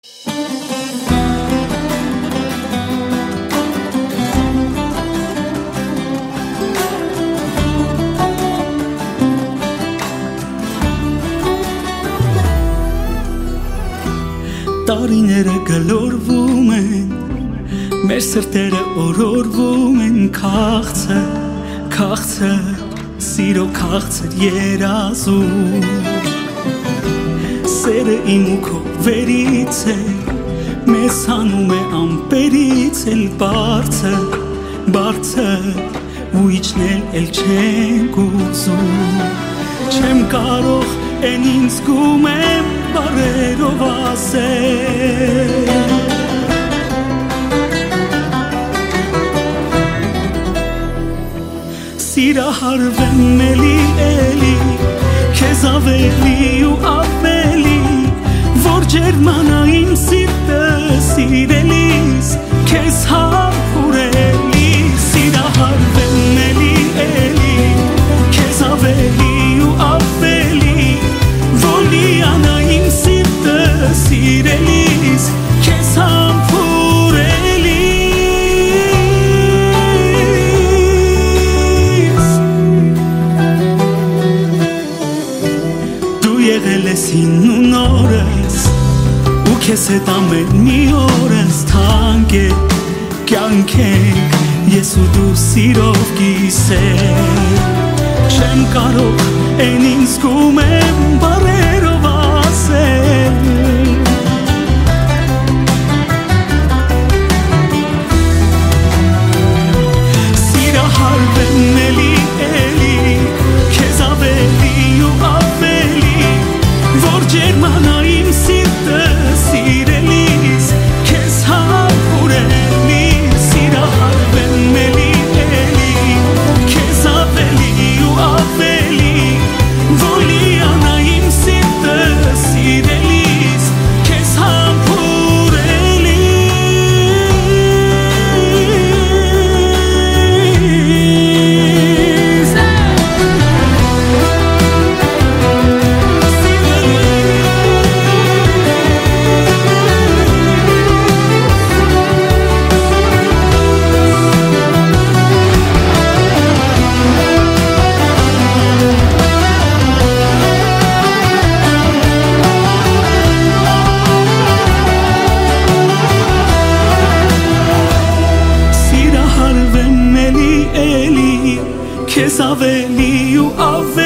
Տարիները գլորվում են, մեր սրտերը օրորվում են, քաղցը, սիրո քաղցր երազում, սերը իմ ու քո վերից է, մեզ հանում է ամպերից էլ բարձր, ու իջնել էլ չենք ուզում, չեմ կարող են ինձ գում եմ բարերով ասել Սիրահարվեմ էլի, քեզ ավելի ու ավելի որ ջերմանա իմ սիրտը սիրելիս քեզ համբուրելի Սիրահարվեմ էլի, քեզ ավելի ու ավելի որ լիանա իմ սիրտը սիրելիս քեզ համբուրելիս Դու եղել ես հին ու նորս ու քեզ հետ ամեն մի օրս թանկ է կյանք ենք ես ու դու սիրով կիսել Չեմ կարող են ինձ գում եմ բարերով ասել Սիրահարվեմ էլի, քեզ ավելի ու ավելի որ ջերմանա իմ սիրտը սիրելիս քեզ համբուրելի Սիրահարվեմ էլի, քեզ ավելի ու ավելի որ լիանա իմ սիրտը սիրելիս քեզ համբուրելիս Սիրահարվեմ էլի, քեզ ավելի ու ավելի